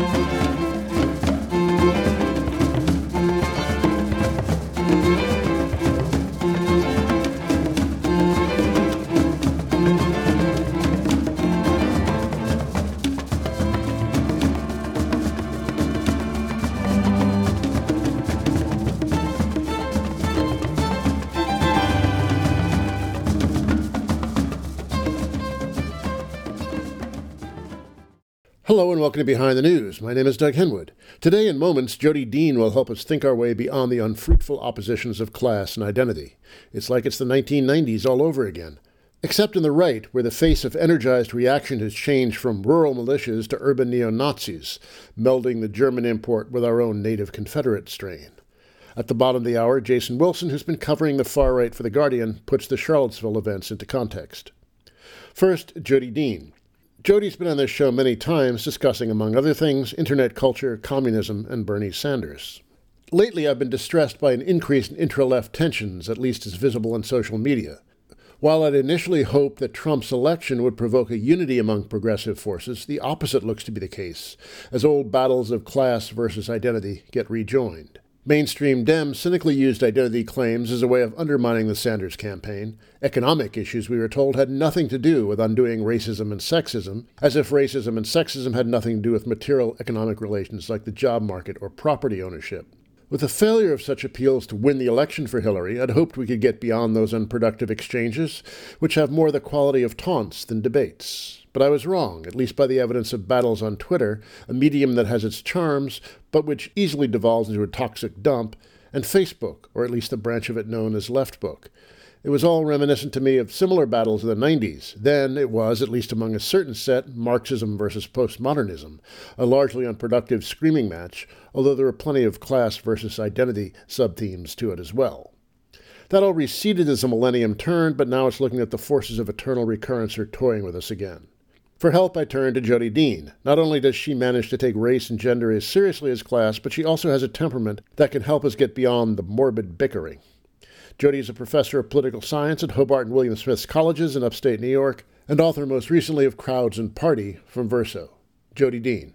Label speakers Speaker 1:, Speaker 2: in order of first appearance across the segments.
Speaker 1: Hello and welcome to Behind the News. My name is Doug Henwood. Today in moments, Jodi Dean will help us think our way beyond the unfruitful oppositions of class and identity. It's like it's the 1990s all over again. Except in the right, where the face of energized reaction has changed from rural militias to urban neo-Nazis, melding the German import with our own native Confederate strain. At the bottom of the hour, Jason Wilson, who's been covering the far right for The Guardian, puts the Charlottesville events into context. First, Jodi Dean. Jodi's been on this show many times discussing, among other things, internet culture, communism, and Bernie Sanders. Lately, I've been distressed by an increase in intra-left tensions, at least as visible in social media. While I'd initially hoped that Trump's election would provoke a unity among progressive forces, the opposite looks to be the case, as old battles of class versus identity get rejoined. Mainstream Dems cynically used identity claims as a way of undermining the Sanders campaign. Economic issues, we were told, had nothing to do with undoing racism and sexism, as if racism and sexism had nothing to do with material economic relations like the job market or property ownership. With the failure of such appeals to win the election for Hillary, I'd hoped we could get beyond those unproductive exchanges, which have more the quality of taunts than debates. But I was wrong, at least by the evidence of battles on Twitter, a medium that has its charms, but which easily devolves into a toxic dump, and Facebook, or at least the branch of it known as Leftbook. It was all reminiscent to me of similar battles in the 90s. Then it was, at least among a certain set, Marxism versus postmodernism, a largely unproductive screaming match, although there were plenty of class versus identity sub-themes to it as well. That all receded as the millennium turned, but now it's looking at the forces of eternal recurrence are toying with us again. For help, I turned to Jodi Dean. Not only does she manage to take race and gender as seriously as class, but she also has a temperament that can help us get beyond the morbid bickering. Jodi is a professor of political science at Hobart and William Smith's colleges in upstate New York, and author most recently of Crowds and Party from Verso. Jodi Dean.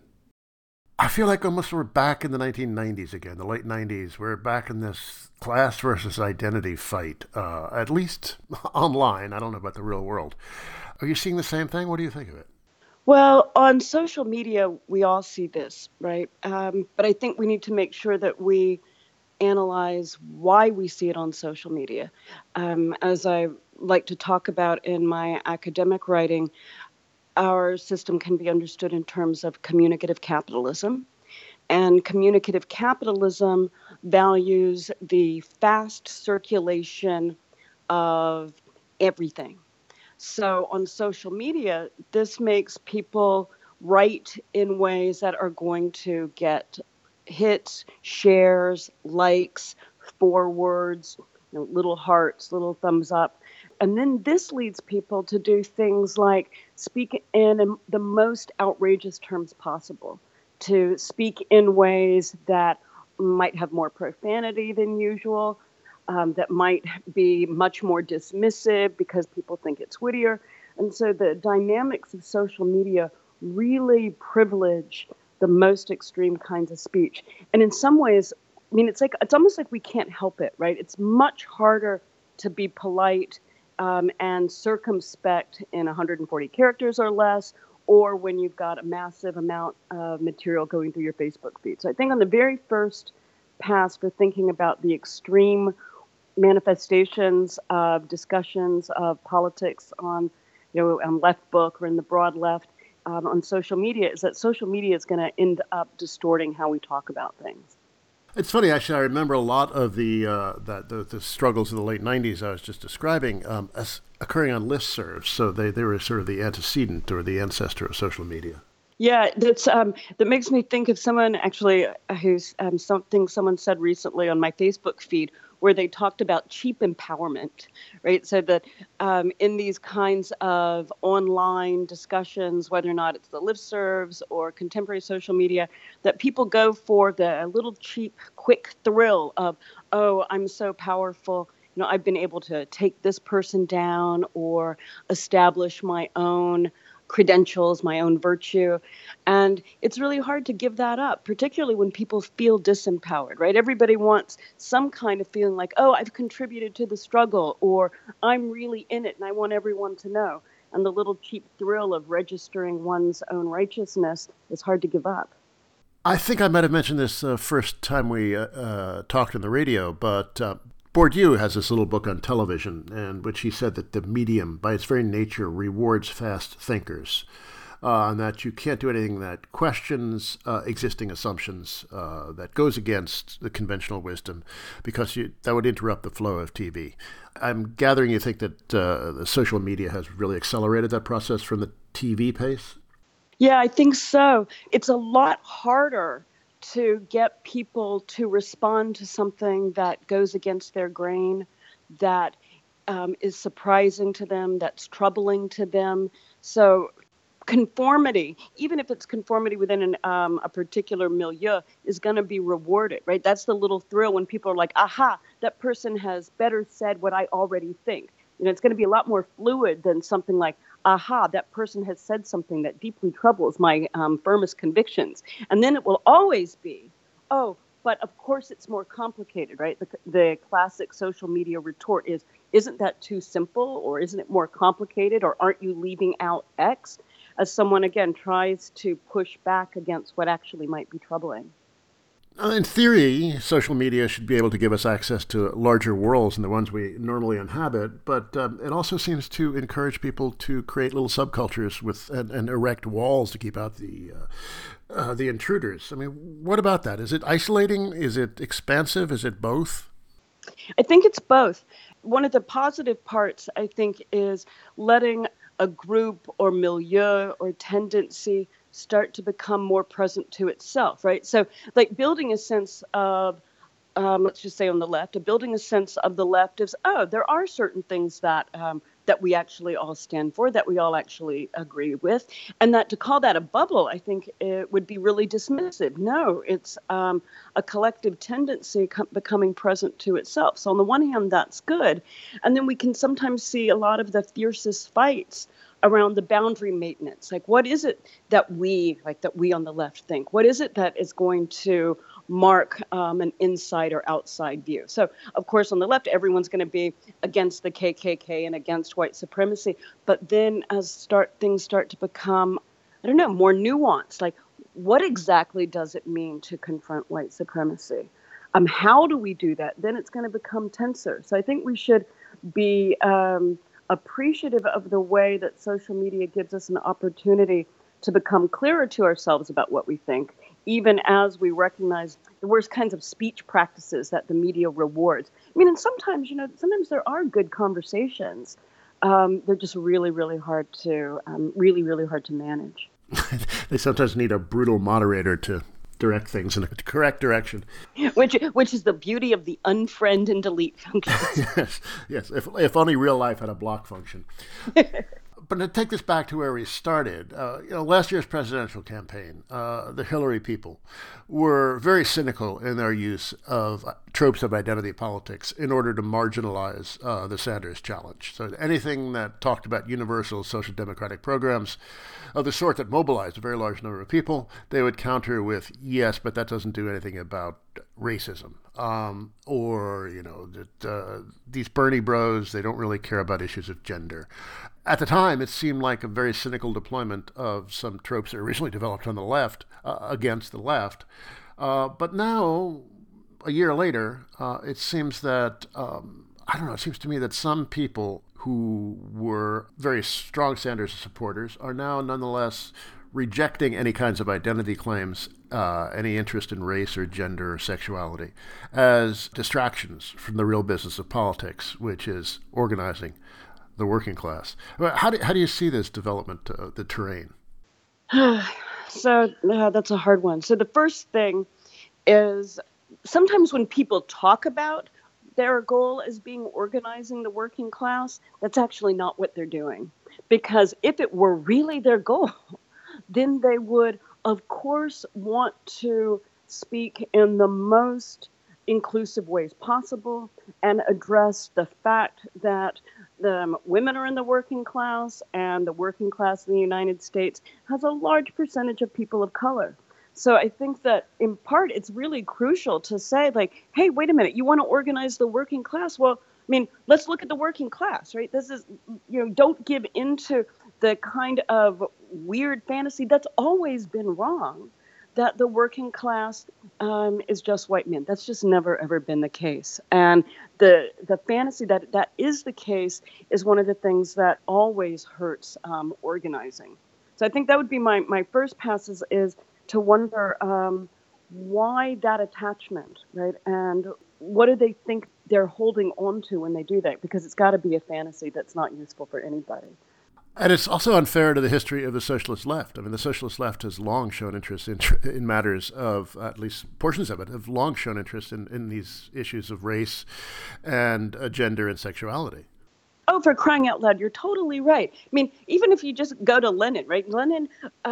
Speaker 1: I feel like almost we're back in the 1990s again, the late 90s. We're back in this class versus identity fight, at least online. I don't know about the real world. Are you seeing the same thing? What do you think of it?
Speaker 2: Well, on social media, we all see this, right? But I think we need to make sure that we analyze why we see it on social media. As I like to talk about in my academic writing, our system can be understood in terms of communicative capitalism. And communicative capitalism values the fast circulation of everything. So on social media, this makes people write in ways that are going to get hits, shares, likes, forwards, little hearts, little thumbs up. And then this leads people to do things like speak in the most outrageous terms possible, to speak in ways that might have more profanity than usual, that might be much more dismissive because people think it's wittier. And so the dynamics of social media really privilege the most extreme kinds of speech. And in some ways, I mean, it's almost like we can't help it, right? It's much harder to be polite and circumspect in 140 characters or less, or when you've got a massive amount of material going through your Facebook feed. So I think on the very first pass for thinking about the extreme manifestations of discussions of politics on, on Leftbook or in the broad left on social media, is that social media is going to end up distorting how we talk about things.
Speaker 1: It's funny, actually. I remember a lot of the struggles in the late 90s I was just describing as occurring on listservs. So they were sort of the antecedent or the ancestor of social media.
Speaker 2: Yeah, that makes me think of someone actually who's something someone said recently on my Facebook feed, where they talked about cheap empowerment, right? So that in these kinds of online discussions, whether or not it's the listservs or contemporary social media, that people go for the little cheap, quick thrill of, oh, I'm so powerful. I've been able to take this person down or establish my own credentials, my own virtue. And it's really hard to give that up, particularly when people feel disempowered, right? Everybody wants some kind of feeling like, oh, I've contributed to the struggle, or I'm really in it and I want everyone to know. And the little cheap thrill of registering one's own righteousness is hard to give up.
Speaker 1: I think I might have mentioned this first time we talked on the radio, but Bourdieu has this little book on television, in which he said that the medium, by its very nature, rewards fast thinkers, and that you can't do anything that questions existing assumptions, that goes against the conventional wisdom, because that would interrupt the flow of TV. I'm gathering you think that the social media has really accelerated that process from the TV pace?
Speaker 2: Yeah, I think so. It's a lot harder to get people to respond to something that goes against their grain, that is surprising to them, that's troubling to them. So conformity, even if it's conformity within a particular milieu, is going to be rewarded, right? That's the little thrill when people are like, aha, that person has better said what I already think. It's going to be a lot more fluid than something like, aha, that person has said something that deeply troubles my firmest convictions. And then it will always be, oh, but of course it's more complicated, right? The classic social media retort is, isn't that too simple? Or isn't it more complicated? Or aren't you leaving out X? As someone, again, tries to push back against what actually might be troubling.
Speaker 1: In theory, social media should be able to give us access to larger worlds than the ones we normally inhabit, but it also seems to encourage people to create little subcultures and erect walls to keep out the intruders. I mean, what about that? Is it isolating? Is it expansive? Is it both?
Speaker 2: I think it's both. One of the positive parts, I think, is letting a group or milieu or tendency start to become more present to itself, right? So like building a sense of, let's just say on the left, building a sense of the left is, oh, there are certain things that that we actually all stand for, that we all actually agree with. And that to call that a bubble, I think it would be really dismissive. No, it's a collective tendency becoming present to itself. So on the one hand, that's good. And then we can sometimes see a lot of the fiercest fights around the boundary maintenance. Like, what is it that we on the left think? What is it that is going to mark an inside or outside view? So, of course, on the left, everyone's going to be against the KKK and against white supremacy. But then as things start to become, I don't know, more nuanced, like what exactly does it mean to confront white supremacy? How do we do that? Then it's going to become tenser. So I think we should be appreciative of the way that social media gives us an opportunity to become clearer to ourselves about what we think, even as we recognize the worst kinds of speech practices that the media rewards. I mean, and sometimes, sometimes there are good conversations. They're just really, really hard to manage.
Speaker 1: They sometimes need a brutal moderator to direct things in the correct direction.
Speaker 2: Which is the beauty of the unfriend and delete functions.
Speaker 1: Yes. If only real life had a block function. But to take this back to where we started, last year's presidential campaign, the Hillary people were very cynical in their use of tropes of identity politics in order to marginalize the Sanders challenge. So anything that talked about universal social democratic programs of the sort that mobilized a very large number of people, they would counter with, yes, but that doesn't do anything about racism. These Bernie bros, they don't really care about issues of gender. At the time, it seemed like a very cynical deployment of some tropes that originally developed on the left against the left. But now, a year later, it seems that, it seems to me that some people who were very strong Sanders supporters are now nonetheless rejecting any kinds of identity claims, any interest in race or gender or sexuality, as distractions from the real business of politics, which is organizing the working class. How do you see this development, the terrain?
Speaker 2: So that's a hard one. So the first thing is sometimes when people talk about their goal as being organizing the working class, that's actually not what they're doing. Because if it were really their goal, then they would, of course, want to speak in the most inclusive ways possible and address the fact that the women are in the working class, and the working class in the United States has a large percentage of people of color. So I think that in part it's really crucial to say, like, hey, wait a minute, you want to organize the working class? Well, I mean, let's look at the working class, right? This is, don't give into the kind of weird fantasy that's always been wrong, that the working class is just white men. That's just never ever been the case. And the fantasy that that is the case is one of the things that always hurts organizing. So I think that would be my first pass is to wonder why that attachment, right? And what do they think they're holding on to when they do that? Because it's got to be a fantasy that's not useful for anybody.
Speaker 1: And it's also unfair to the history of the socialist left. I mean, the socialist left has long shown interest in matters of, at least portions of it, have long shown interest in these issues of race and gender and sexuality.
Speaker 2: Oh, for crying out loud, you're totally right. I mean, even if you just go to Lenin, right? Lenin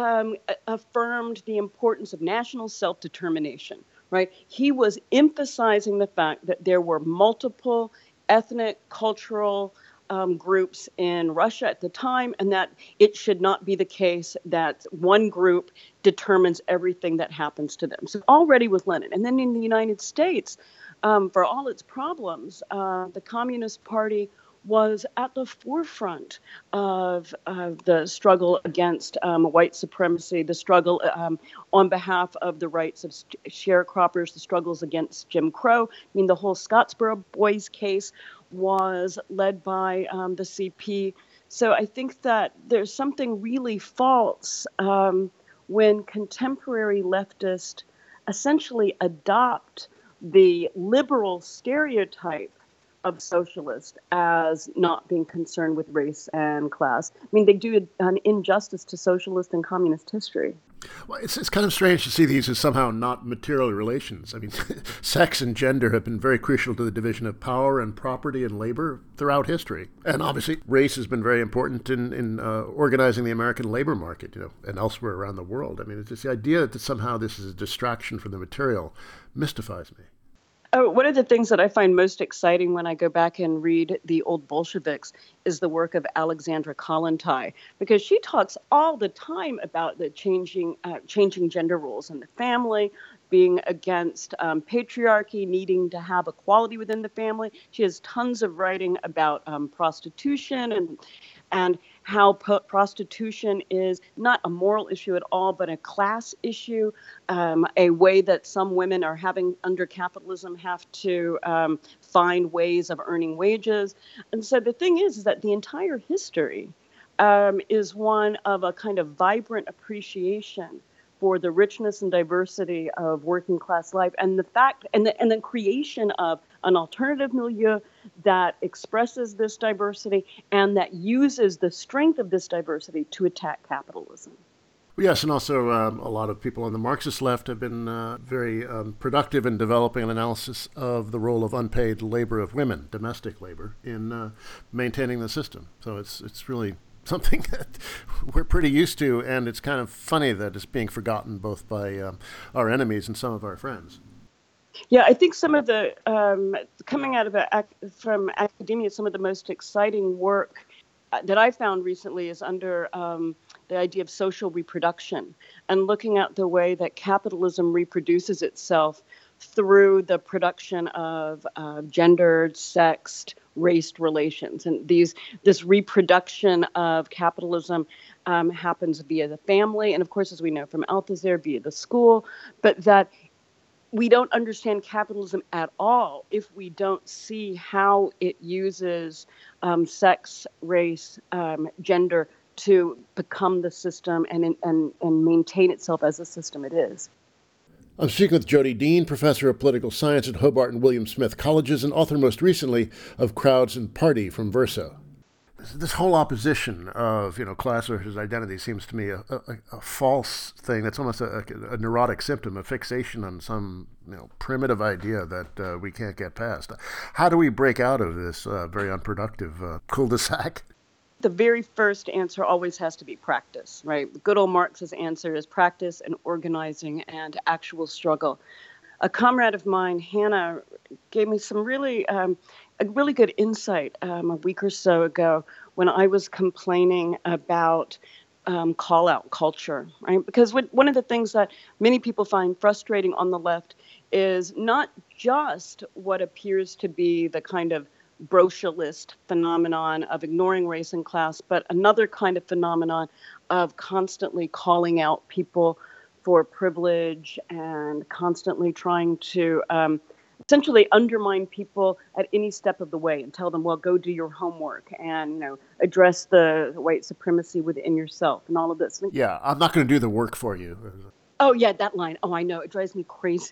Speaker 2: affirmed the importance of national self-determination, right? He was emphasizing the fact that there were multiple ethnic, cultural groups in Russia at the time, and that it should not be the case that one group determines everything that happens to them. So already with Lenin. And then in the United States, for all its problems, the Communist Party was at the forefront of the struggle against white supremacy, the struggle on behalf of the rights of sharecroppers, the struggles against Jim Crow. I mean, the whole Scottsboro Boys case was led by the CP. So I think that there's something really false when contemporary leftists essentially adopt the liberal stereotype of socialist as not being concerned with race and class. I mean, they do an injustice to socialist and communist history.
Speaker 1: Well, it's kind of strange to see these as somehow not material relations. I mean, sex and gender have been very crucial to the division of power and property and labor throughout history. And obviously, race has been very important in organizing the American labor market, and elsewhere around the world. I mean, it's just the idea that somehow this is a distraction from the material mystifies me.
Speaker 2: Oh, one of the things that I find most exciting when I go back and read the old Bolsheviks is the work of Alexandra Kollontai, because she talks all the time about the changing gender roles in the family, being against patriarchy, needing to have equality within the family. She has tons of writing about prostitution and how prostitution is not a moral issue at all, but a class issue, a way that some women are having under capitalism have to find ways of earning wages. And so the thing is that the entire history is one of a kind of vibrant appreciation for the richness and diversity of working class life, and the fact and the creation of an alternative milieu that expresses this diversity and that uses the strength of this diversity to attack capitalism.
Speaker 1: Yes, and also a lot of people on the Marxist left have been very productive in developing an analysis of the role of unpaid labor of women, domestic labor, in maintaining the system. So it's really something that we're pretty used to, and it's kind of funny that it's being forgotten both by our enemies and some of our friends.
Speaker 2: Yeah, I think some of the coming out of from academia, some of the most exciting work that I found recently is under the idea of social reproduction and looking at the way that capitalism reproduces itself through the production of gendered, sexed, raced relations. And this reproduction of capitalism happens via the family, and of course, as we know from Althusser, via the school, but that we don't understand capitalism at all if we don't see how it uses sex, race, gender to become the system and maintain itself as the system it is.
Speaker 1: I'm speaking with Jodi Dean, professor of political science at Hobart and William Smith Colleges and author most recently of Crowds and Party from Verso. This whole opposition of class versus identity seems to me a false thing. That's almost a neurotic symptom, a fixation on some primitive idea that we can't get past. How do we break out of this very unproductive cul-de-sac?
Speaker 2: The very first answer always has to be practice, right? Good old Marx's answer is practice and organizing and actual struggle. A comrade of mine, Hannah, gave me some really a really good insight a week or so ago when I was complaining about call out culture, right? Because one of the things that many people find frustrating on the left is not just what appears to be the kind of brochurelist phenomenon of ignoring race and class, but another kind of phenomenon of constantly calling out people for privilege and constantly trying to essentially undermine people at any step of the way and tell them, well, go do your homework and, address the white supremacy within yourself and all of this.
Speaker 1: Yeah, I'm not going to do the work for you.
Speaker 2: Oh, yeah, that line. Oh, I know. It drives me crazy.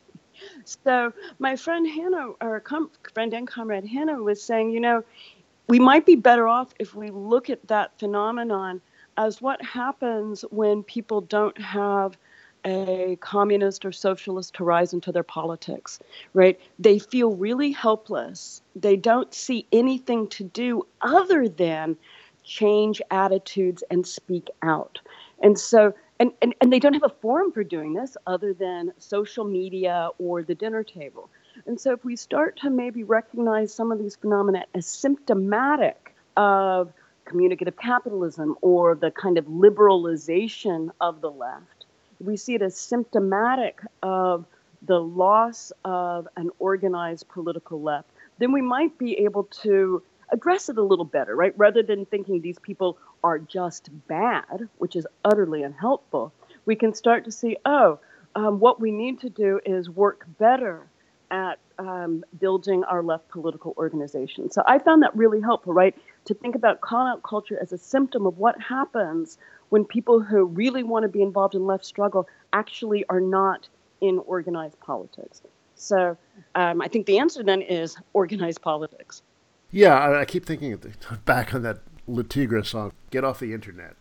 Speaker 2: So my friend Hannah, or friend and comrade Hannah, was saying, we might be better off if we look at that phenomenon as what happens when people don't have a communist or socialist horizon to their politics, right? They feel really helpless. They don't see anything to do other than change attitudes and speak out. And so, and they don't have a forum for doing this other than social media or the dinner table. And so if we start to maybe recognize some of these phenomena as symptomatic of communicative capitalism or the kind of liberalization of the left, we see it as symptomatic of the loss of an organized political left, then we might be able to address it a little better, right? Rather than thinking these people are just bad, which is utterly unhelpful, we can start to see, what we need to do is work better at building our left political organization. So I found that really helpful, right? To think about call out culture as a symptom of what happens when people who really want to be involved in left struggle actually are not in organized politics. So I think the answer then is organized politics.
Speaker 1: Yeah, I keep thinking back on that Le Tigre song, Get Off the Internet.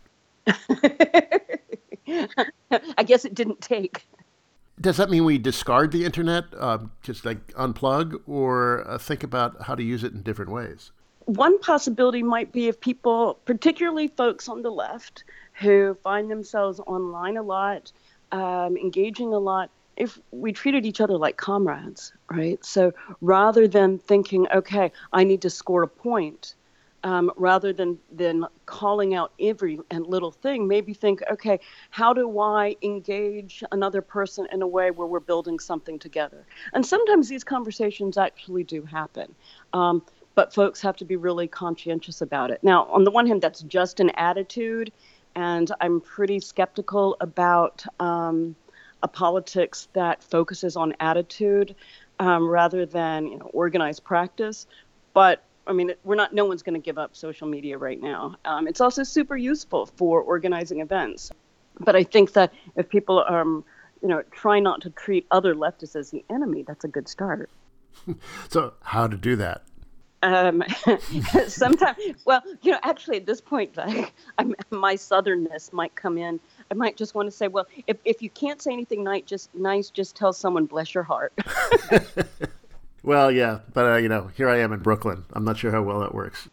Speaker 2: I guess it didn't take.
Speaker 1: Does that mean we discard the internet, just like unplug, or think about how to use it in different ways?
Speaker 2: One possibility might be if people, particularly folks on the left, who find themselves online a lot, engaging a lot, if we treated each other like comrades, right? So rather than thinking, okay, I need to score a point, rather than calling out every and little thing, maybe think, okay, how do I engage another person in a way where we're building something together? And sometimes these conversations actually do happen. But folks have to be really conscientious about it. Now, on the one hand, that's just an attitude, and I'm pretty skeptical about a politics that focuses on attitude rather than organized practice. But I mean, no one's going to give up social media right now. It's also super useful for organizing events. But I think that if people try not to treat other leftists as the enemy, that's a good start.
Speaker 1: So how to do that?
Speaker 2: Sometimes, well, actually at this point, like, my southernness might come in. I might just want to say, well, if you can't say anything nice, just tell someone, bless your heart.
Speaker 1: Well, yeah, but here I am in Brooklyn. I'm not sure how well that works.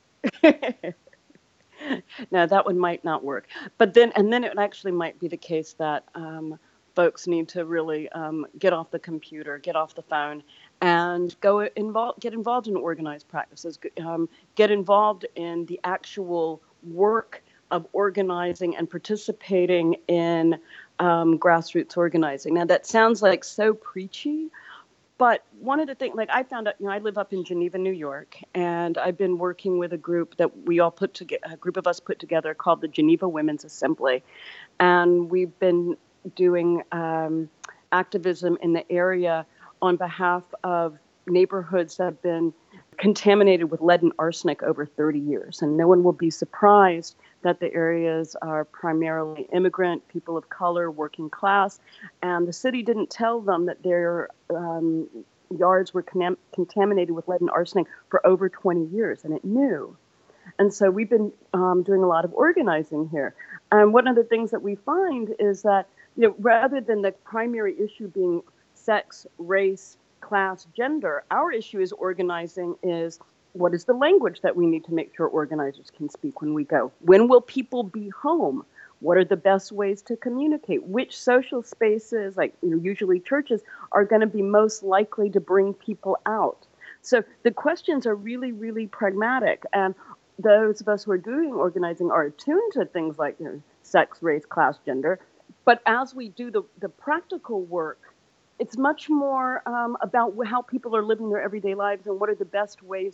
Speaker 2: No, that one might not work. But then it actually might be the case that folks need to really get off the computer, get off the phone, and get involved in organized practices, get involved in the actual work of organizing and participating in grassroots organizing. Now, that sounds like so preachy, but one of the things, like I found out, I live up in Geneva, New York, and I've been working with a group that we all put together, a group of us put together called the Geneva Women's Assembly. And we've been doing activism in the area on behalf of neighborhoods that have been contaminated with lead and arsenic over 30 years. And no one will be surprised that the areas are primarily immigrant, people of color, working class. And the city didn't tell them that their yards were contaminated with lead and arsenic for over 20 years, and it knew. And so we've been doing a lot of organizing here. And one of the things that we find is that, rather than the primary issue being sex, race, class, gender, our issue is organizing is what is the language that we need to make sure organizers can speak when we go? When will people be home? What are the best ways to communicate? Which social spaces, like usually churches, are going to be most likely to bring people out? So the questions are really, really pragmatic. And those of us who are doing organizing are attuned to things like sex, race, class, gender. But as we do the practical work, it's much more about how people are living their everyday lives and what are the best ways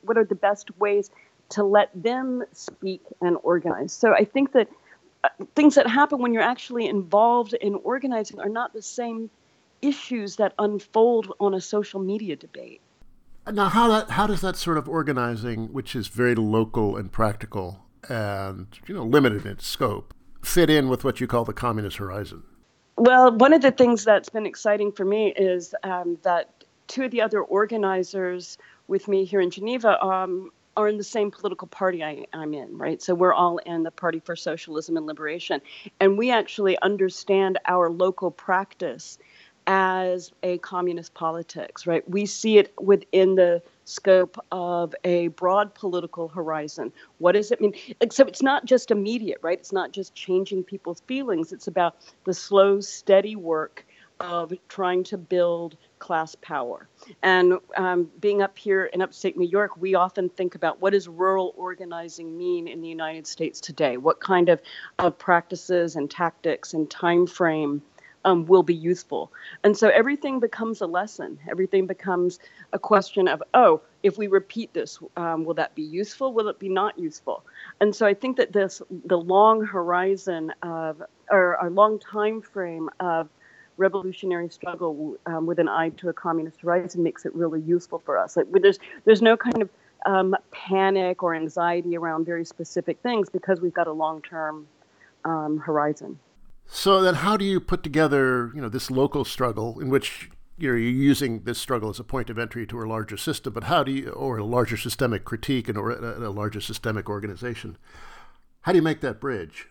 Speaker 2: to let them speak and organize. So I think that things that happen when you're actually involved in organizing are not the same issues that unfold on a social media debate.
Speaker 1: Now, how does that sort of organizing, which is very local and practical and limited in its scope, fit in with what you call the communist horizon?
Speaker 2: Well, one of the things that's been exciting for me is that two of the other organizers with me here in Geneva are in the same political party I'm in, right? So we're all in the Party for Socialism and Liberation. And we actually understand our local practice as a communist politics, right? We see it within the scope of a broad political horizon. What does it mean? So it's not just immediate, right? It's not just changing people's feelings. It's about the slow, steady work of trying to build class power. And being up here in upstate New York, we often think about what does rural organizing mean in the United States today? What kind of practices and tactics and time frame will be useful. And so everything becomes a lesson. Everything becomes a question of, if we repeat this, will that be useful? Will it be not useful? And so I think that the long horizon or a long time frame of revolutionary struggle with an eye to a communist horizon makes it really useful for us. Like, there's no kind of panic or anxiety around very specific things because we've got a long-term horizon.
Speaker 1: So then how do you put together, this local struggle in which you're using this struggle as a point of entry to a larger system, but or a larger systemic critique and a larger systemic organization? How do you make that bridge?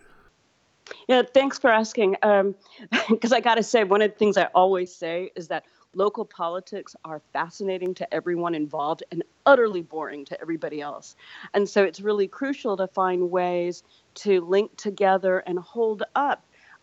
Speaker 2: Yeah, thanks for asking. Because I got to say, one of the things I always say is that local politics are fascinating to everyone involved and utterly boring to everybody else. And so it's really crucial to find ways to link together and hold up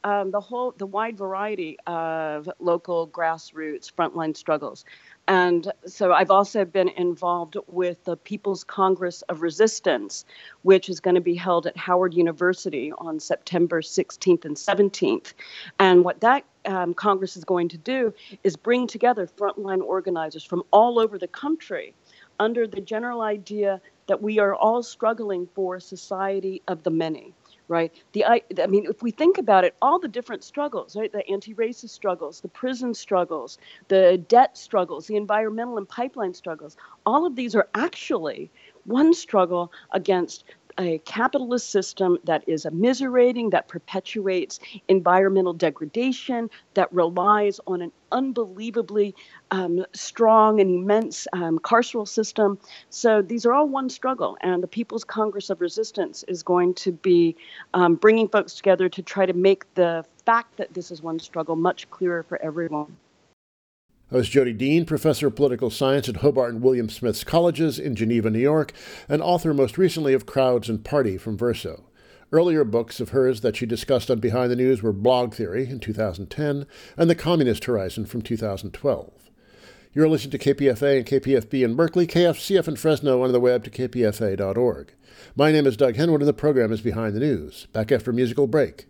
Speaker 2: the wide variety of local grassroots frontline struggles. And so I've also been involved with the People's Congress of Resistance, which is going to be held at Howard University on September 16th and 17th. And what that Congress is going to do is bring together frontline organizers from all over the country under the general idea that we are all struggling for a society of the many. Right. If we think about it, all the different struggles, right? The anti-racist struggles, the prison struggles, the debt struggles, the environmental and pipeline struggles, all of these are actually one struggle against a capitalist system that is immiserating, that perpetuates environmental degradation, that relies on an unbelievably strong and immense carceral system. So these are all one struggle, and the People's Congress of Resistance is going to be bringing folks together to try to make the fact that this is one struggle much clearer for everyone.
Speaker 1: That was Jodi Dean, professor of political science at Hobart and William Smith's Colleges in Geneva, New York, and author most recently of Crowds and Party from Verso. Earlier books of hers that she discussed on Behind the News were Blog Theory in 2010 and The Communist Horizon from 2012. You're listening to KPFA and KPFB in Berkeley, KFCF in Fresno, on the web to kpfa.org. My name is Doug Henwood, and the program is Behind the News. Back after a musical break.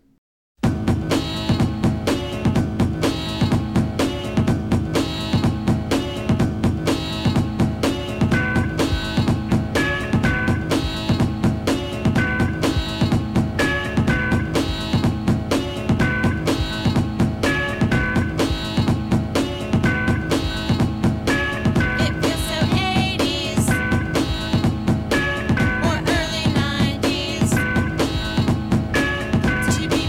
Speaker 3: To be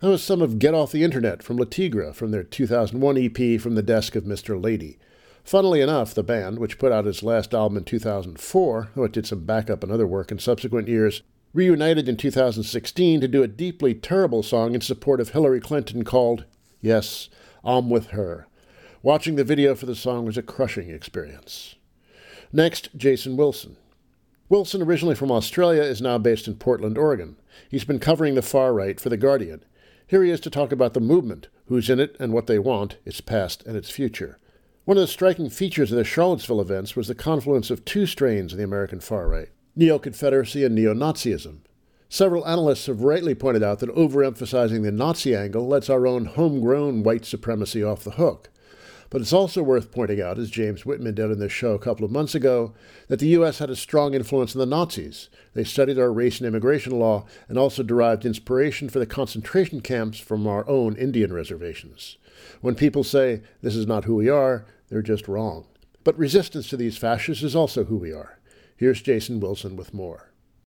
Speaker 1: That was some of Get Off the Internet from La Tigre from their 2001 EP From the Desk of Mr. Lady. Funnily enough, the band, which put out its last album in 2004, though it did some backup and other work in subsequent years, reunited in 2016 to do a deeply terrible song in support of Hillary Clinton called, Yes, I'm With Her. Watching the video for the song was a crushing experience. Next, Jason Wilson. Wilson, originally from Australia, is now based in Portland, Oregon. He's been covering the far right for The Guardian. Here he is to talk about the movement, who's in it and what they want, its past and its future. One of the striking features of the Charlottesville events was the confluence of two strains of the American far right, neo-Confederacy and neo-Nazism. Several analysts have rightly pointed out that overemphasizing the Nazi angle lets our own homegrown white supremacy off the hook. But it's also worth pointing out, as James Whitman did in this show a couple of months ago, that the U.S. had a strong influence on the Nazis. They studied our race and immigration law and also derived inspiration for the concentration camps from our own Indian reservations. When people say, this is not who we are, they're just wrong. But resistance to these fascists is also who we are. Here's Jason Wilson with more.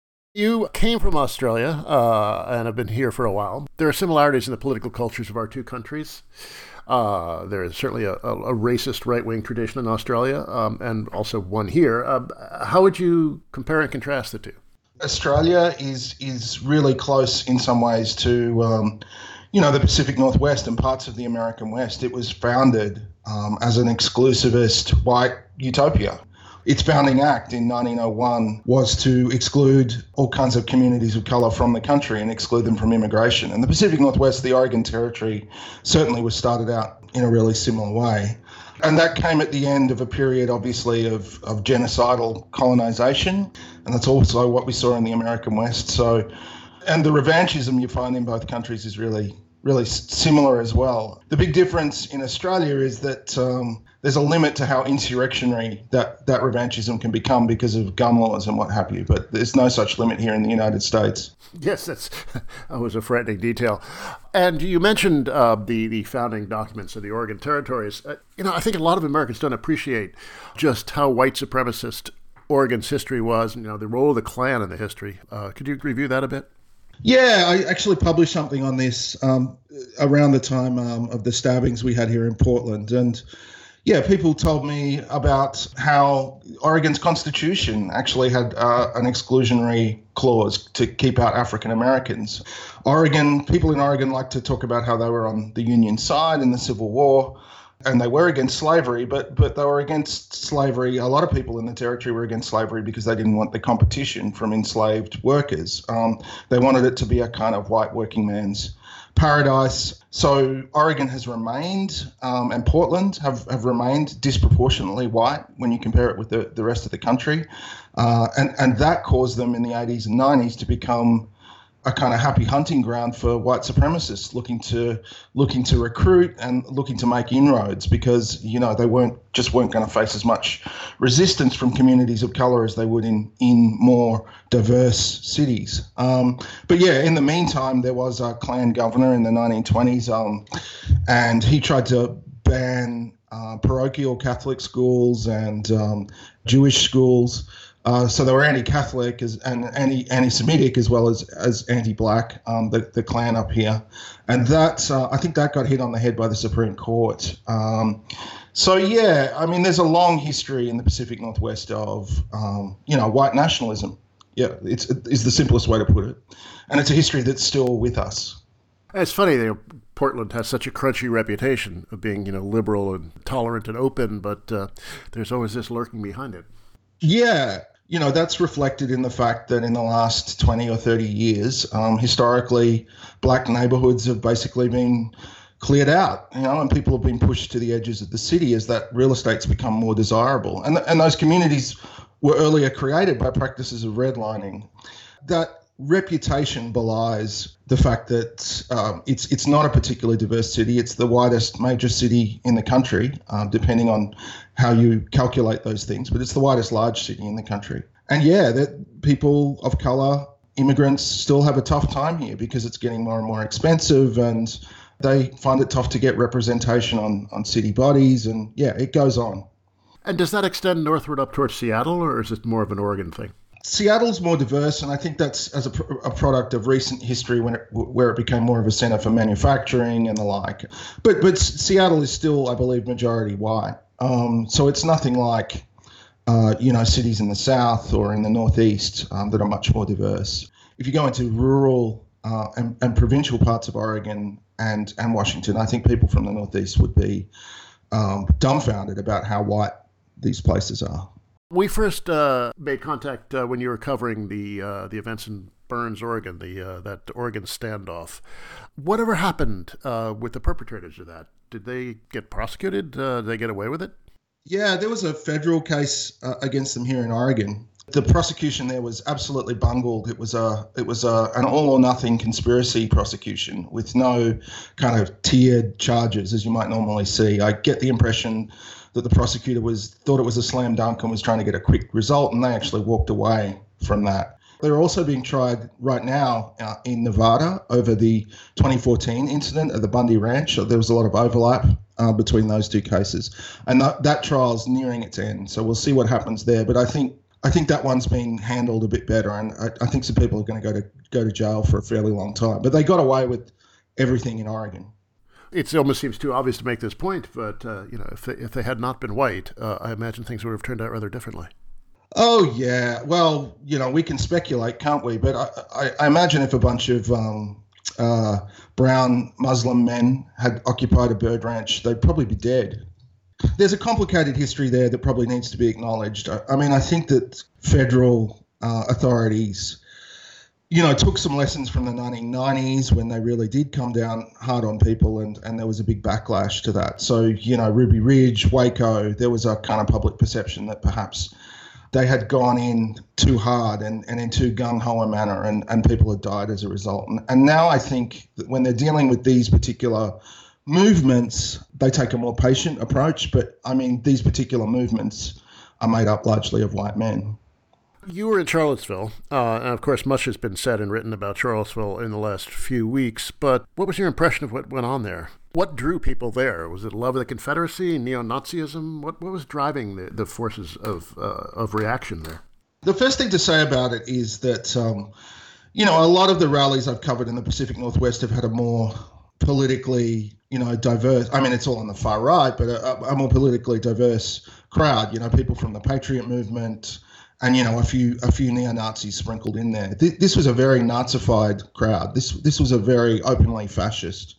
Speaker 1: You came from Australia and have been here for a while. There are similarities in the political cultures of our two countries. There is certainly a racist right-wing tradition in Australia and also one here. How would you compare and contrast the two?
Speaker 3: Australia is really close in some ways to the Pacific Northwest and parts of the American West. It was founded as an exclusivist white utopia. Its founding act in 1901 was to exclude all kinds of communities of colour from the country and exclude them from immigration. And the Pacific Northwest, the Oregon Territory, certainly was started out in a really similar way. And that came at the end of a period, obviously, of genocidal colonisation. And that's also what we saw in the American West. So, and the revanchism you find in both countries is really similar as well. The big difference in Australia is that there's a limit to how insurrectionary that revanchism can become because of gun laws and what have you. But there's no such limit here in the United States.
Speaker 1: Yes, that was a frightening detail. And you mentioned the founding documents of the Oregon territories. I think a lot of Americans don't appreciate just how white supremacist Oregon's history was, and, the role of the Klan in the history. Could you review that a bit?
Speaker 3: Yeah, I actually published something on this around the time of the stabbings we had here in Portland. And yeah, people told me about how Oregon's constitution actually had an exclusionary clause to keep out African Americans. People in Oregon like to talk about how they were on the Union side in the Civil War, and they were against slavery, but they were against slavery. A lot of people in the territory were against slavery because they didn't want the competition from enslaved workers. They wanted it to be a kind of white working man's paradise. So Oregon has remained, and Portland have remained disproportionately white when you compare it with the rest of the country. And that caused them in the 80s and 90s to become a kind of happy hunting ground for white supremacists looking to recruit and looking to make inroads because they weren't going to face as much resistance from communities of color as they would in more diverse cities. But yeah, in the meantime, there was a Klan governor in the 1920s, and he tried to ban parochial Catholic schools and Jewish schools. So they were anti-Catholic and anti-Semitic as well as anti-black, the Klan up here. And that, I think that got hit on the head by the Supreme Court. So, yeah, I mean, there's a long history in the Pacific Northwest of, white nationalism. Yeah, it's the simplest way to put it. And it's a history that's still with us.
Speaker 1: It's funny, Portland has such a crunchy reputation of being, liberal and tolerant and open, but there's always this lurking behind it.
Speaker 3: Yeah. That's reflected in the fact that in the last 20 or 30 years, historically, black neighborhoods have basically been cleared out, and people have been pushed to the edges of the city as that real estate's become more desirable. And those communities were earlier created by practices of redlining. That reputation belies the fact that it's not a particularly diverse city. It's the widest major city in the country, depending on how you calculate those things, but it's the widest large city in the country. And yeah, that people of color, immigrants, still have a tough time here because it's getting more and more expensive, and they find it tough to get representation on city bodies, and yeah, it goes on.
Speaker 1: And does that extend northward up towards Seattle, or is it more of an Oregon thing?
Speaker 3: Seattle's more diverse, and I think that's as a product of recent history where it became more of a center for manufacturing and the like. But Seattle is still, I believe, majority white. So it's nothing like, cities in the South or in the Northeast that are much more diverse. If you go into rural and provincial parts of Oregon and Washington, I think people from the Northeast would be dumbfounded about how white these places are.
Speaker 1: We first made contact when you were covering the events in Burns, Oregon, that Oregon standoff. Whatever happened with the perpetrators of that? Did they get prosecuted? Did they get away with it?
Speaker 3: Yeah, there was a federal case against them here in Oregon. The prosecution there was absolutely bungled. It was an all or nothing conspiracy prosecution with no kind of tiered charges as you might normally see. I get the impression that the prosecutor thought it was a slam dunk and was trying to get a quick result, and they actually walked away from that. They're also being tried right now in Nevada over the 2014 incident at the Bundy Ranch. So there was a lot of overlap between those two cases, and that trial's nearing its end. So we'll see what happens there. But I think that one's been handled a bit better, and I think some people are going to go to jail for a fairly long time. But they got away with everything in Oregon.
Speaker 1: It almost seems too obvious to make this point, but if they had not been white, I imagine things would have turned out rather differently.
Speaker 3: Oh yeah, well, we can speculate, can't we? But I imagine if a bunch of brown Muslim men had occupied a bird ranch, they'd probably be dead. There's a complicated history there that probably needs to be acknowledged. I mean, I think that federal authorities took some lessons from the 1990s when they really did come down hard on people, and there was a big backlash to that. So, Ruby Ridge, Waco, there was a kind of public perception that perhaps they had gone in too hard and in too gung-ho a manner, and people had died as a result. And now I think that when they're dealing with these particular movements, they take a more patient approach. But, I mean, these particular movements are made up largely of white men.
Speaker 1: You were in Charlottesville, and of course much has been said and written about Charlottesville in the last few weeks, but what was your impression of what went on there? What drew people there? Was it love of the Confederacy, neo-Nazism? What was driving the forces of reaction there?
Speaker 3: The first thing to say about it is that, a lot of the rallies I've covered in the Pacific Northwest have had a more politically, diverse, I mean, it's all on the far right, but a more politically diverse crowd, people from the Patriot movement, and a few neo-Nazis sprinkled in there. This was a very Nazified crowd. This was a very openly fascist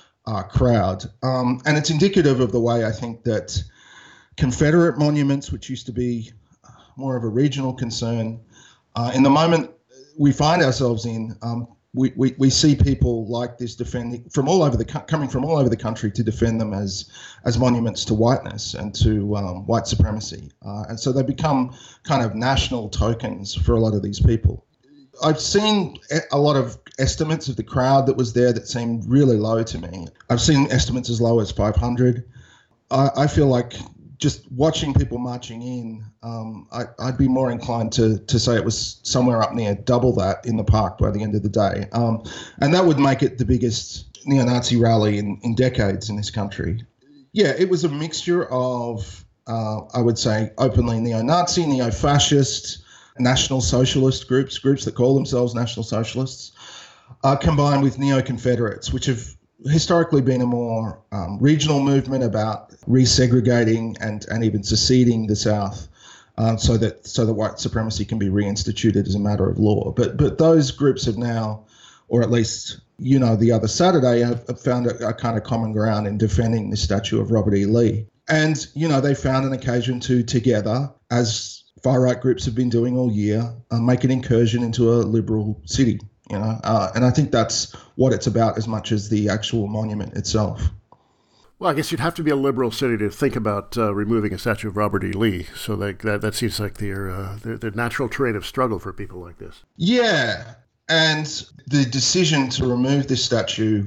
Speaker 3: crowd, and it's indicative of the way I think that Confederate monuments, which used to be more of a regional concern, in the moment we find ourselves in, we see people like this defending coming from all over the country to defend them as monuments to whiteness and to white supremacy, and so they become kind of national tokens for a lot of these people. I've seen a lot of estimates of the crowd that was there that seemed really low to me. I've seen estimates as low as 500. I feel like just watching people marching in, I'd be more inclined to say it was somewhere up near double that in the park by the end of the day. And that would make it the biggest neo-Nazi rally in decades in this country. Yeah, it was a mixture of, I would say, openly neo-Nazi, neo-fascist, National Socialist groups that call themselves National Socialists, combined with neo-Confederates, which have historically been a more regional movement about resegregating and even seceding the South, so that white supremacy can be reinstituted as a matter of law. But those groups have now, or at least the other Saturday, have found a kind of common ground in defending the statue of Robert E. Lee, and they found an occasion to together, as far-right groups have been doing all year, make an incursion into a liberal city. And I think that's what it's about as much as the actual monument itself.
Speaker 1: Well, I guess you'd have to be a liberal city to think about removing a statue of Robert E. Lee. So that seems like their natural terrain of struggle for people like this.
Speaker 3: Yeah, and the decision to remove this statue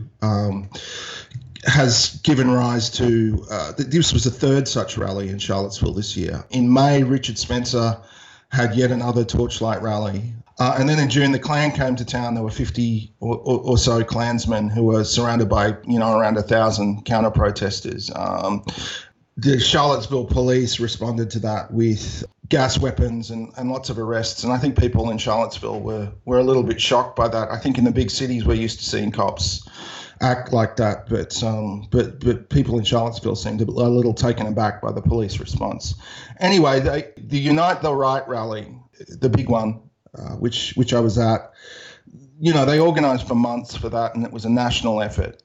Speaker 3: has given rise to, this was the third such rally in Charlottesville this year. In May, Richard Spencer had yet another torchlight rally. And then in June, the Klan came to town. There were 50 or so Klansmen who were surrounded by, around 1,000 counter-protesters. The Charlottesville police responded to that with gas weapons and lots of arrests. And I think people in Charlottesville were a little bit shocked by that. I think in the big cities we're used to seeing cops act like that, but people in Charlottesville seemed a little taken aback by the police response. Anyway, the Unite the Right rally, the big one, which I was at, they organised for months for that, and it was a national effort.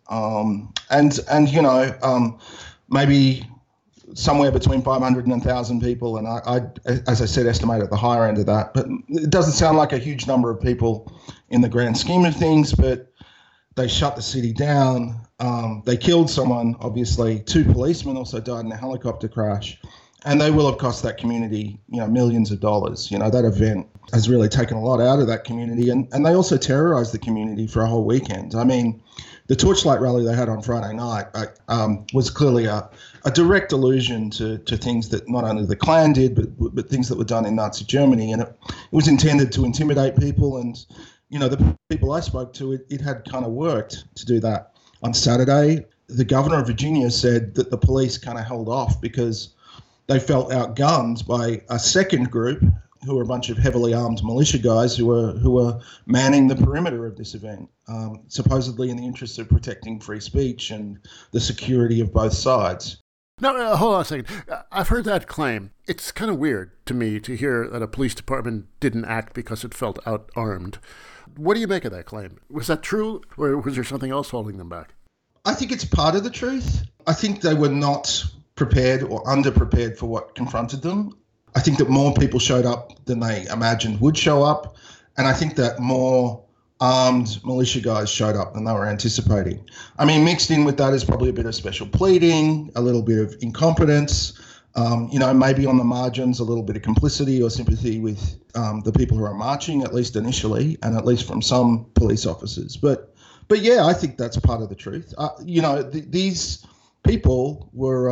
Speaker 3: Maybe somewhere between 500 and 1,000 people, and I, as I said, estimate at the higher end of that. But it doesn't sound like a huge number of people in the grand scheme of things, but they shut the city down. They killed someone, obviously. 2 policemen also died in a helicopter crash. And they will have cost that community, millions of dollars. That event has really taken a lot out of that community. And they also terrorized the community for a whole weekend. I mean, the Torchlight rally they had on Friday night was clearly a direct allusion to things that not only the Klan did, but things that were done in Nazi Germany. And it was intended to intimidate people. And, the people I spoke to, it had kind of worked to do that. On Saturday, the governor of Virginia said that the police kind of held off because they felt outgunned by a second group who were a bunch of heavily armed militia guys who were manning the perimeter of this event, supposedly in the interest of protecting free speech and the security of both sides.
Speaker 1: Now, hold on a second. I've heard that claim. It's kind of weird to me to hear that a police department didn't act because it felt out-armed. What do you make of that claim? Was that true, or was there something else holding them back?
Speaker 3: I think it's part of the truth. I think they were not prepared or underprepared for what confronted them. I think that more people showed up than they imagined would show up. And I think that more armed militia guys showed up than they were anticipating. I mean, mixed in with that is probably a bit of special pleading, a little bit of incompetence, maybe on the margins, a little bit of complicity or sympathy with the people who are marching, at least initially, and at least from some police officers. But yeah, I think that's part of the truth. These people were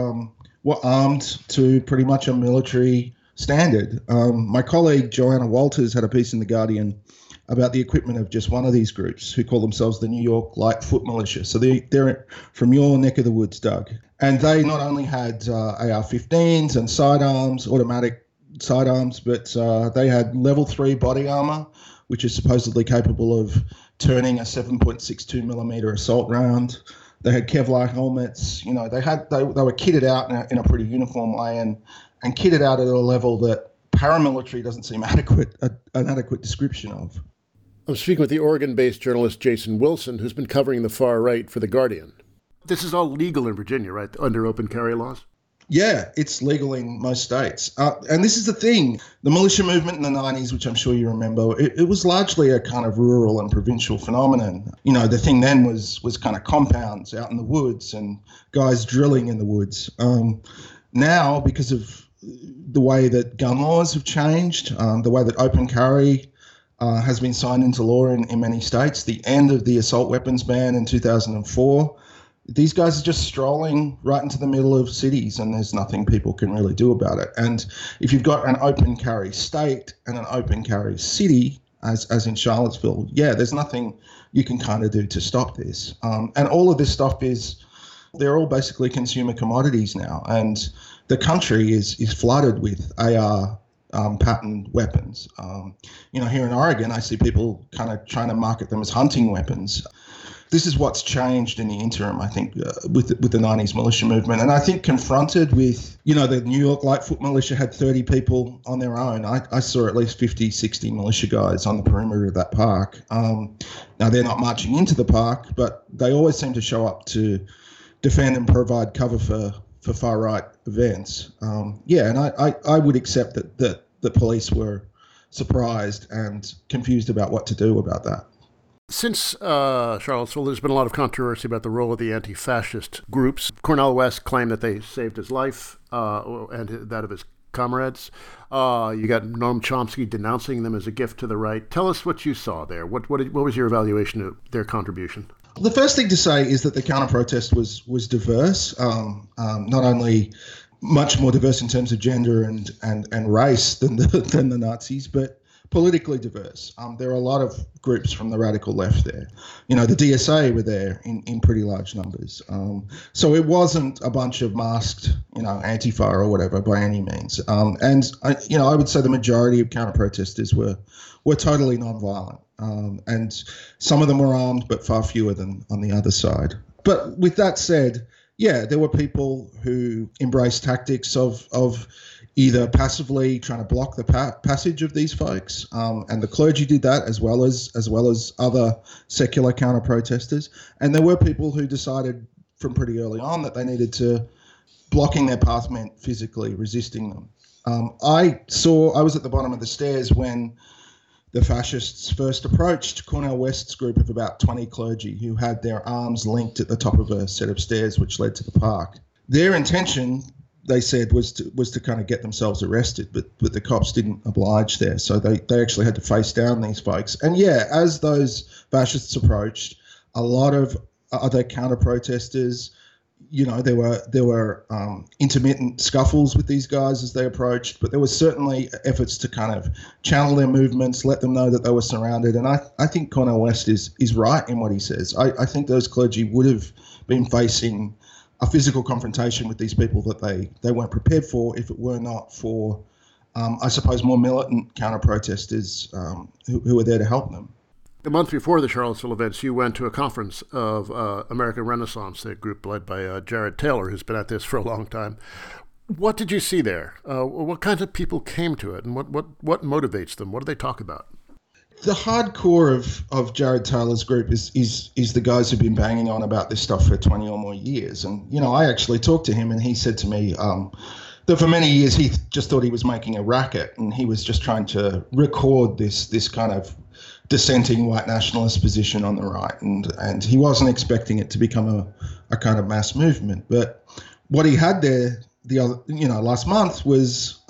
Speaker 3: armed to pretty much a military standard. My colleague Joanna Walters had a piece in The Guardian about the equipment of just one of these groups who call themselves the New York Light Foot Militia. So they're from your neck of the woods, Doug. And they not only had AR-15s and sidearms, automatic sidearms, but they had level 3 body armor, which is supposedly capable of turning a 7.62 millimeter assault round. They had Kevlar helmets. They were kitted out in a pretty uniform way and kitted out at a level that paramilitary doesn't seem an adequate description of.
Speaker 1: I'm speaking with the Oregon-based journalist Jason Wilson, who's been covering the far right for The Guardian. This is all legal in Virginia, right, under open carry laws?
Speaker 3: Yeah, it's legal in most states. And this is the thing. The militia movement in the 90s, which I'm sure you remember, it was largely a kind of rural and provincial phenomenon. The thing then was kind of compounds out in the woods and guys drilling in the woods. Now, because of the way that gun laws have changed, the way that open carry has been signed into law in many states, the end of the assault weapons ban in 2004, these guys are just strolling right into the middle of cities and there's nothing people can really do about it. And if you've got an open carry state and an open carry city, as in Charlottesville, there's nothing you can kind of do to stop this. And all of this stuff they're all basically consumer commodities now. And the country is flooded with AR patterned weapons. Here in Oregon, I see people kind of trying to market them as hunting weapons. This is what's changed in the interim, I think, with the 90s militia movement. And I think confronted with, the New York Light Foot Militia had 30 people on their own. I saw at least 50, 60 militia guys on the perimeter of that park. Now, they're not marching into the park, but they always seem to show up to defend and provide cover for far-right events. And I would accept that the police were surprised and confused about what to do about that.
Speaker 1: Since Charlottesville, there's been a lot of controversy about the role of the anti-fascist groups. Cornel West claimed that they saved his life and that of his comrades. You got Noam Chomsky denouncing them as a gift to the right. Tell us what you saw there. What was your evaluation of their contribution?
Speaker 3: The first thing to say is that the counter-protest was diverse, not only much more diverse in terms of gender and race than the Nazis, but politically diverse. There are a lot of groups from the radical left there. The DSA were there in pretty large numbers. So it wasn't a bunch of masked, Antifa or whatever by any means. And I would say the majority of counter-protesters were totally non-violent. And some of them were armed, but far fewer than on the other side. But with that said, yeah, there were people who embraced tactics of either passively trying to block the passage of these folks, and the clergy did that as well as other secular counter-protesters. And there were people who decided from pretty early on that they needed to, blocking their path meant physically resisting them. I was at the bottom of the stairs when the fascists first approached Cornel West's group of about 20 clergy who had their arms linked at the top of a set of stairs which led to the park. Their intention, they said, was to kind of get themselves arrested, but the cops didn't oblige there, so they actually had to face down these folks. And yeah, as those fascists approached, a lot of other counter-protesters, there were intermittent scuffles with these guys as they approached, but there was certainly efforts to kind of channel their movements, let them know that they were surrounded. And I think Cornel West is right in what he says. I think those clergy would have been facing a physical confrontation with these people that they weren't prepared for if it were not for, I suppose, more militant counter-protesters who were there to help them.
Speaker 1: A month before the Charlottesville events, you went to a conference of American Renaissance, a group led by Jared Taylor, who's been at this for a long time. What did you see there? What kinds of people came to it, and what motivates them? What do they talk about?
Speaker 3: The hardcore of Jared Taylor's group is the guys who've been banging on about this stuff for 20 or more years. And, I actually talked to him, and he said to me that for many years he just thought he was making a racket, and he was just trying to record this kind of dissenting white nationalist position on the right, and he wasn't expecting it to become a kind of mass movement. But what he had there last month was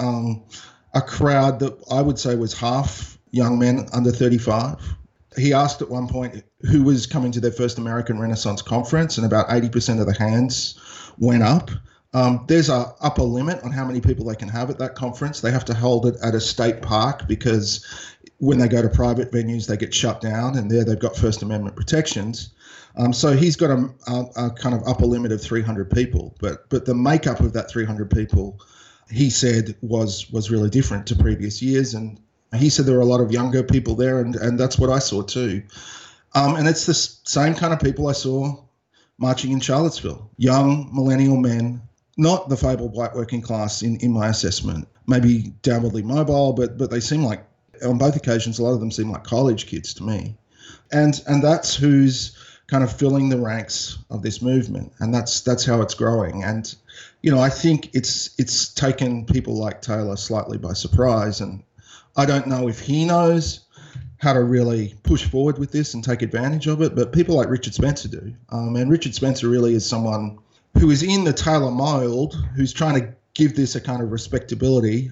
Speaker 3: a crowd that I would say was half young men under 35. He asked at one point who was coming to their first American Renaissance conference, and about 80% of the hands went up. There's a upper limit on how many people they can have at that conference. They have to hold it at a state park because when they go to private venues, they get shut down, and there they've got First Amendment protections. So he's got a kind of upper limit of 300 people, but the makeup of that 300 people, he said, was really different to previous years. And he said there were a lot of younger people there, and that's what I saw too. And it's the same kind of people I saw marching in Charlottesville, young millennial men, not the fabled white working class in my assessment, maybe downwardly mobile, but they seem like, on both occasions, a lot of them seem like college kids to me. And that's who's kind of filling the ranks of this movement. And that's how it's growing. And, I think it's taken people like Taylor slightly by surprise. And I don't know if he knows how to really push forward with this and take advantage of it, but people like Richard Spencer do. And Richard Spencer really is someone who is in the Taylor mold, who's trying to give this a kind of respectability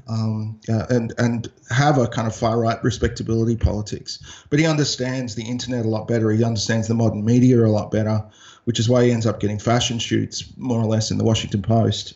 Speaker 3: and have a kind of far-right respectability politics. But he understands the internet a lot better. He understands the modern media a lot better, which is why he ends up getting fashion shoots, more or less, in the Washington Post.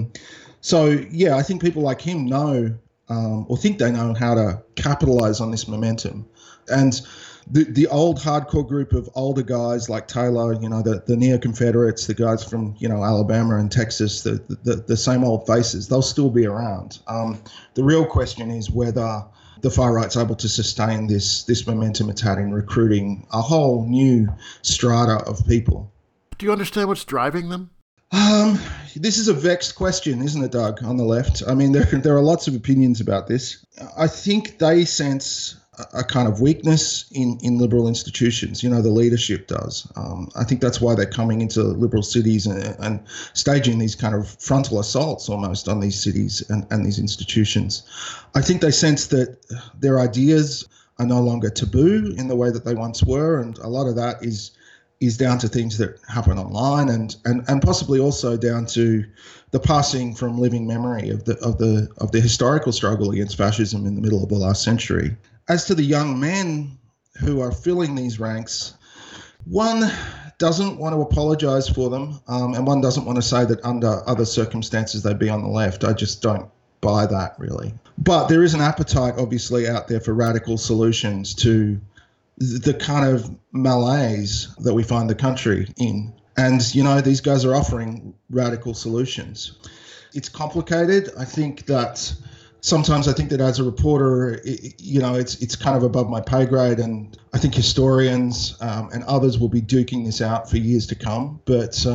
Speaker 3: I think people like him know or think they know how to capitalize on this momentum. And the old hardcore group of older guys like Taylor, the neo-Confederates, the guys from, Alabama and Texas, the same old faces, they'll still be around. The real question is whether the far right's able to sustain this momentum it's had in recruiting a whole new strata of people.
Speaker 1: Do you understand what's driving them?
Speaker 3: This is a vexed question, isn't it, Doug, on the left? I mean, there are lots of opinions about this. I think they sense a kind of weakness in liberal institutions, the leadership does. I think that's why they're coming into liberal cities and staging these kind of frontal assaults almost on these cities and these institutions. I think they sense that their ideas are no longer taboo in the way that they once were, and a lot of that is down to things that happen online and possibly also down to the passing from living memory of the historical struggle against fascism in the middle of the last century. As to the young men who are filling these ranks, one doesn't want to apologize for them, and one doesn't want to say that under other circumstances they'd be on the left. I just don't buy that, really. But there is an appetite, obviously, out there for radical solutions to the kind of malaise that we find the country in. And, these guys are offering radical solutions. It's complicated. I think that sometimes as a reporter, it's kind of above my pay grade, and I think historians and others will be duking this out for years to come. But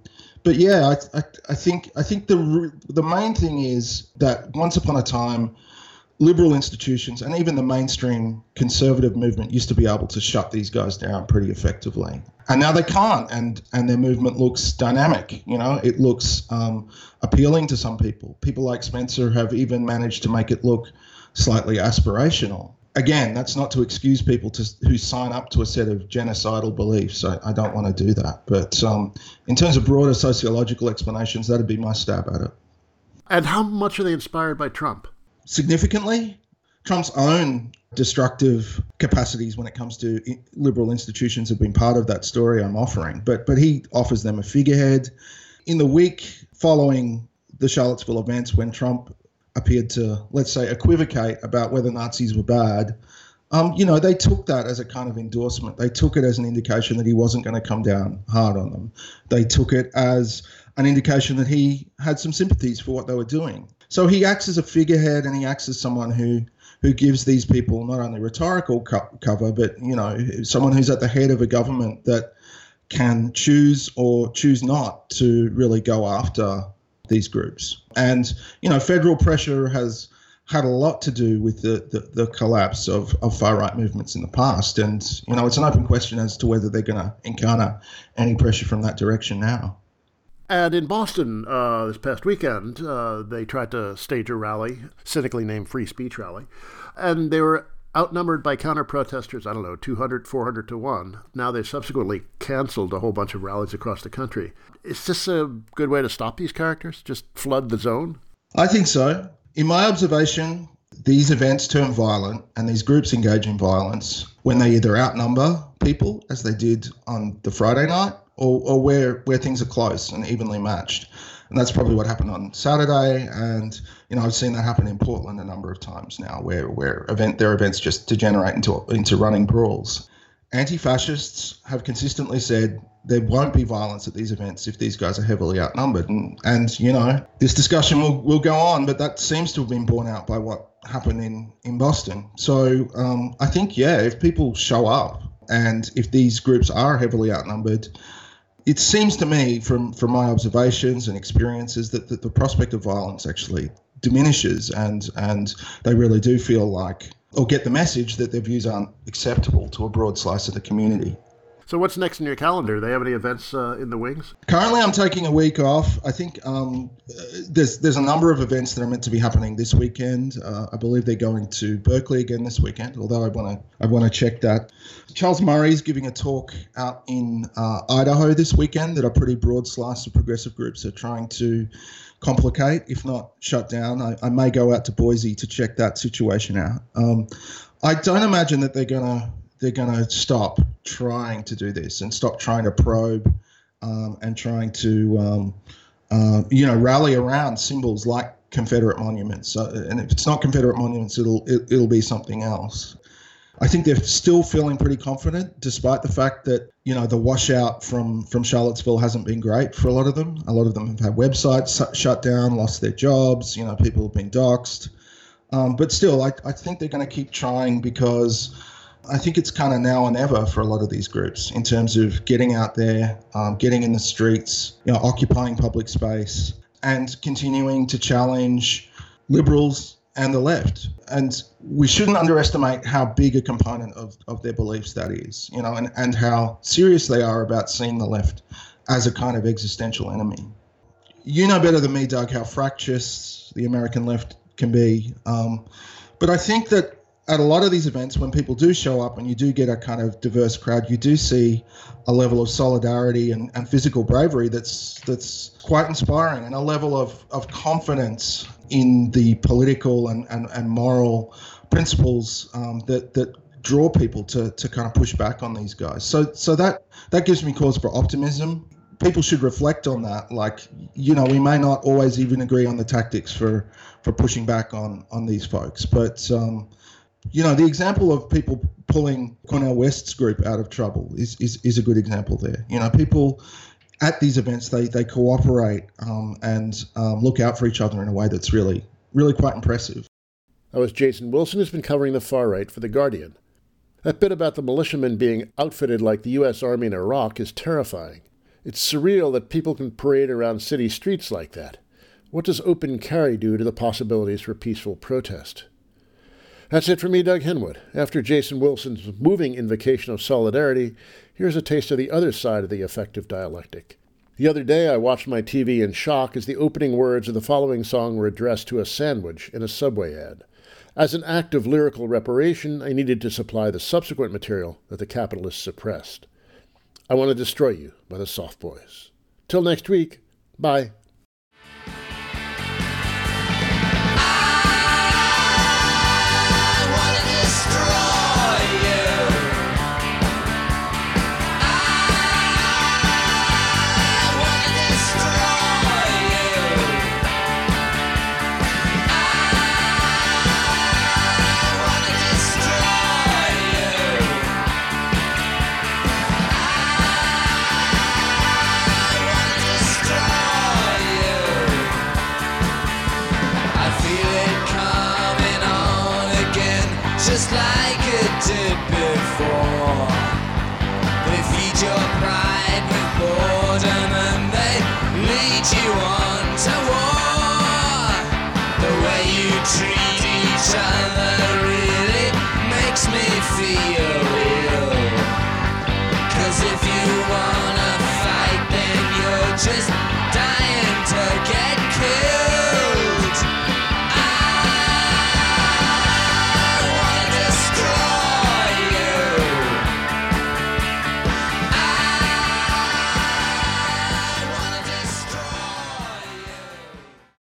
Speaker 3: yeah, I think the main thing is that once upon a time, liberal institutions and even the mainstream conservative movement used to be able to shut these guys down pretty effectively. And now they can't, and their movement looks dynamic. It looks appealing to some people. People like Spencer have even managed to make it look slightly aspirational. Again, that's not to excuse people who sign up to a set of genocidal beliefs. I don't want to do that. But in terms of broader sociological explanations, that'd be my stab at it.
Speaker 1: And how much are they inspired by Trump?
Speaker 3: Significantly. Trump's own destructive capacities when it comes to liberal institutions have been part of that story I'm offering. But he offers them a figurehead. In the week following the Charlottesville events, when Trump appeared to, let's say, equivocate about whether Nazis were bad, they took that as a kind of endorsement. They took it as an indication that he wasn't going to come down hard on them. They took it as an indication that he had some sympathies for what they were doing. So he acts as a figurehead, and he acts as someone who gives these people not only rhetorical cover, but, someone who's at the head of a government that can choose or choose not to really go after these groups. And, federal pressure has had a lot to do with the collapse of far-right movements in the past. And, it's an open question as to whether they're going to encounter any pressure from that direction now.
Speaker 1: And in Boston this past weekend, they tried to stage a rally, cynically named Free Speech Rally, and they were outnumbered by counter-protesters, 200, 400 to 1. Now they've subsequently canceled a whole bunch of rallies across the country. Is this a good way to stop these characters? Just flood the zone?
Speaker 3: I think so. In my observation, these events turn violent and these groups engage in violence when they either outnumber people, as they did on the Friday night, or where things are close and evenly matched. And that's probably what happened on Saturday. And, I've seen that happen in Portland a number of times now, where their events just degenerate into running brawls. Anti-fascists have consistently said there won't be violence at these events if these guys are heavily outnumbered. And this discussion will go on, but that seems to have been borne out by what happened in Boston. So I think, if people show up and if these groups are heavily outnumbered, it seems to me from my observations and experiences that the prospect of violence actually diminishes, and they really do feel like, or get the message that their views aren't acceptable to a broad slice of the community.
Speaker 1: So what's next in your calendar? Do they have any events in the wings?
Speaker 3: Currently, I'm taking a week off. I think there's a number of events that are meant to be happening this weekend. I believe they're going to Berkeley again this weekend, although I want to check that. Charles Murray's giving a talk out in Idaho this weekend that a pretty broad slice of progressive groups are trying to complicate, if not shut down. I may go out to Boise to check that situation out. I don't imagine that they're gonna stop trying to do this and stop trying to probe and trying to rally around symbols like Confederate monuments. And if it's not Confederate monuments, it'll be something else. I think they're still feeling pretty confident, despite the fact that, the washout from Charlottesville hasn't been great for a lot of them. A lot of them have had websites shut down, lost their jobs, people have been doxxed. But still, I think they're going to keep trying, because I think it's kind of now or never for a lot of these groups in terms of getting out there, getting in the streets, occupying public space, and continuing to challenge liberals and the left. And we shouldn't underestimate how big a component of their beliefs that is, and how serious they are about seeing the left as a kind of existential enemy. You know better than me, Doug, how fractious the American left can be. But I think that at a lot of these events, when people do show up and you do get a kind of diverse crowd, you do see a level of solidarity and physical bravery that's quite inspiring, and a level of confidence in the political and moral principles that draw people to kind of push back on these guys. So that gives me cause for optimism. people should reflect on that. Like, we may not always even agree on the tactics for pushing back on these folks, but the example of people pulling Cornel West's group out of trouble is a good example there. People at these events, they cooperate and look out for each other in a way that's really, really quite impressive.
Speaker 1: That was Jason Wilson, who's been covering the far right for The Guardian. That bit about the militiamen being outfitted like the U.S. Army in Iraq is terrifying. It's surreal that people can parade around city streets like that. What does open carry do to the possibilities for peaceful protest? That's it for me, Doug Henwood. After Jason Wilson's moving invocation of solidarity, here's a taste of the other side of the effective dialectic. The other day, I watched my TV in shock as the opening words of the following song were addressed to a sandwich in a Subway ad. As an act of lyrical reparation, I needed to supply the subsequent material that the capitalists suppressed. I Want to Destroy You by the Soft Boys. Till next week, bye.